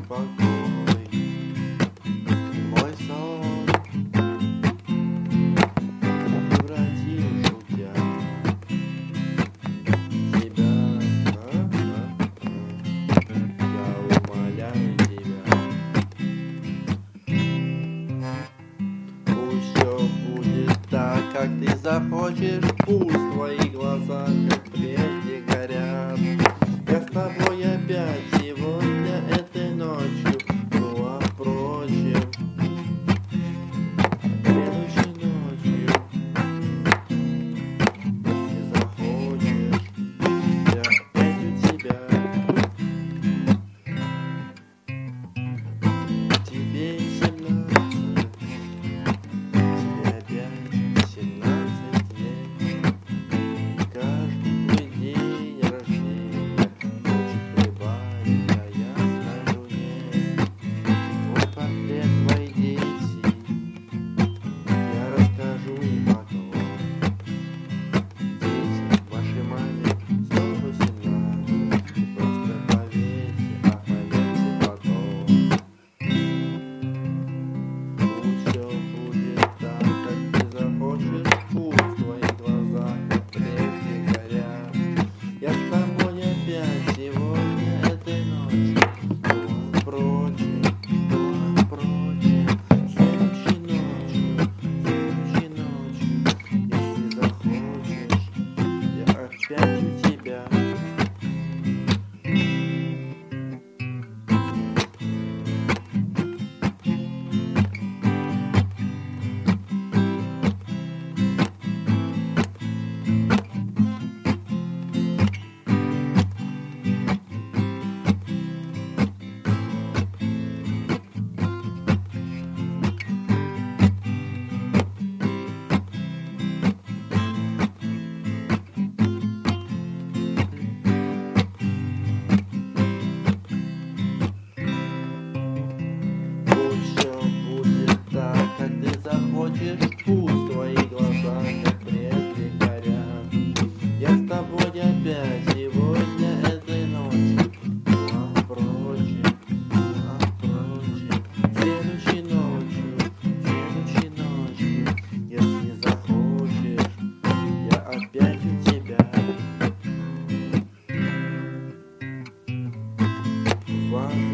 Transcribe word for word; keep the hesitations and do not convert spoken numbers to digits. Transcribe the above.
покой, мой сон превратишь шутя тебя, а, а, а. Я умоляю тебя, пусть все будет так, как ты захочешь, пусть твои глаза, как прежде, горят. Я с тобой опять сегодня этой ночью, ну а впрочем, следующей ночью, если захочешь, я опять у тебя. Тебе семнадцать, тебе опять семнадцать лет, каждый твой день рождения хочет прибавить, а я скажу нет. Твой портрет, твои дети, я расскажу им потом. Дети, вашей маме сто восемнадцать, просто поверьте, а поверьте потом. Пусть все будет так, как ты захочешь, пусть твои глаза, как прежде, горят. Я с тобой опять сегодня этой ночью, ну а впрочем, ну а впрочем, следующей ночью, следующей ночью, если захочешь, я опять у тебя. Пусть все будет так, как ты захочешь, пусть твои глаза, как прежде, горят. Я с тобой опять сегодня этой ночью, ну а впрочем, ну а впрочем, следующей ночью, следующей ночью, если захочешь, я опять у тебя. Вас